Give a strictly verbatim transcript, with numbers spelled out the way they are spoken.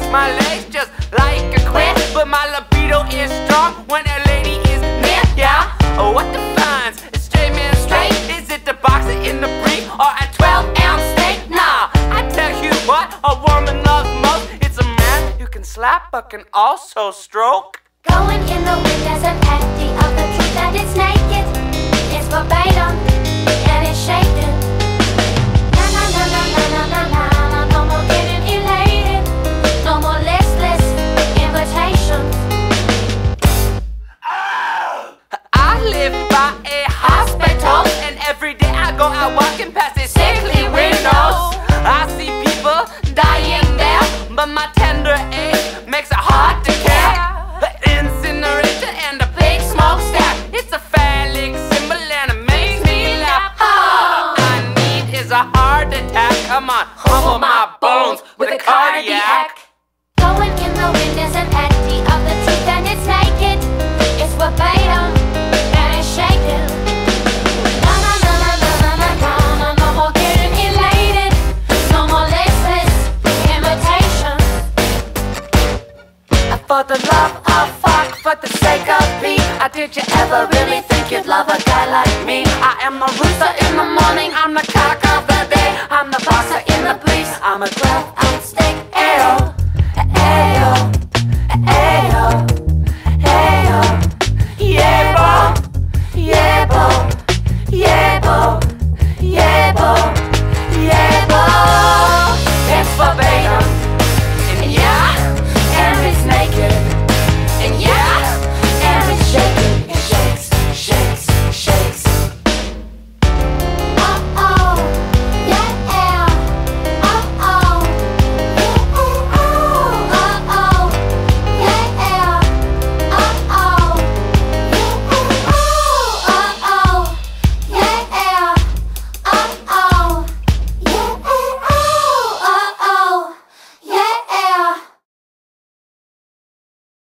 my legs just like a quit. But my libido is strong when a lady is near. Yeah, oh, what defines a straight man straight? Is it the boxer in the brief or a twelve ounce steak? Nah, I tell you what a woman loves most. It's a man who can slap but can also stroke. Going in the wind as an empty of the truth that it's naked. It's verbatim and it's shaken. Na na na na na na na na. No more getting elated. No more listless invitations. I live by a hospital, and every day I go out walking past its sickly windows. I see people dying there, but my tender age makes it hard to care. The incinerator and the big smokestack, it's a phallic symbol and it makes me laugh. All I need is a heart attack. Come on, humble my bones with a cardiac. Going in the wind is an empty of the truth and it's naked. It's verbatim and it's shaken. Na na na na na na na na. No more getting elated. No more listless invitations. For the love of fuck, for the sake of beat, uh, did you ever really think you'd love a guy like me? I am a rooster in the morning, I'm the cock of the day. I'm the boxer in the police, I'm a twelve ounce steak.